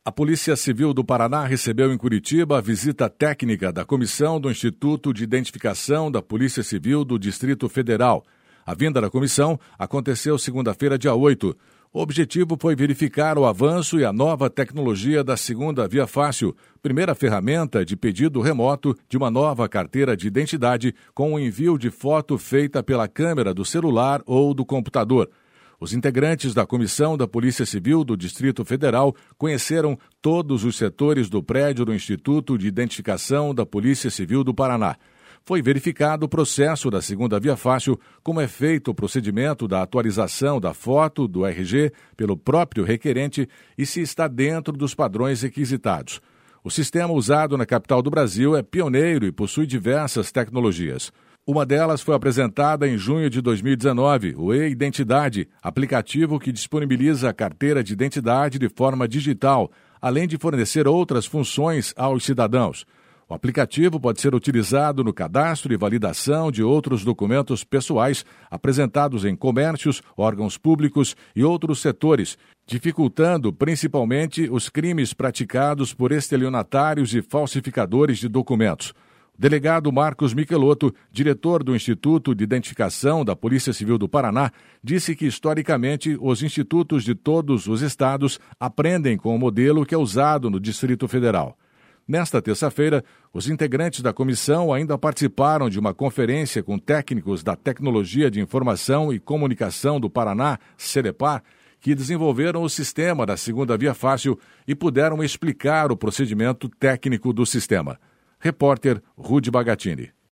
A Polícia Civil do Paraná recebeu em Curitiba a visita técnica da comissão do Instituto de Identificação da Polícia Civil do Distrito Federal. A vinda da comissão aconteceu segunda-feira, dia 8. O objetivo foi verificar o avanço e a nova tecnologia da segunda Via Fácil, primeira ferramenta de pedido remoto de uma nova carteira de identidade com o envio de foto feita pela câmera do celular ou do computador. Os integrantes da Comissão da Polícia Civil do Distrito Federal conheceram todos os setores do prédio do Instituto de Identificação da Polícia Civil do Paraná. Foi verificado o processo da segunda Via Fácil, como é feito o procedimento da atualização da foto do RG pelo próprio requerente e se está dentro dos padrões requisitados. O sistema usado na capital do Brasil é pioneiro e possui diversas tecnologias. Uma delas foi apresentada em junho de 2019, o e-Identidade, aplicativo que disponibiliza a carteira de identidade de forma digital, além de fornecer outras funções aos cidadãos. O aplicativo pode ser utilizado no cadastro e validação de outros documentos pessoais apresentados em comércios, órgãos públicos e outros setores, dificultando principalmente os crimes praticados por estelionatários e falsificadores de documentos. O delegado Marcos Michelotto, diretor do Instituto de Identificação da Polícia Civil do Paraná, disse que, historicamente, os institutos de todos os estados aprendem com o modelo que é usado no Distrito Federal. Nesta terça-feira, os integrantes da comissão ainda participaram de uma conferência com técnicos da Tecnologia de Informação e Comunicação do Paraná, CEDEPAR, que desenvolveram o sistema da segunda Via Fácil e puderam explicar o procedimento técnico do sistema. Repórter Rudy Bagatini.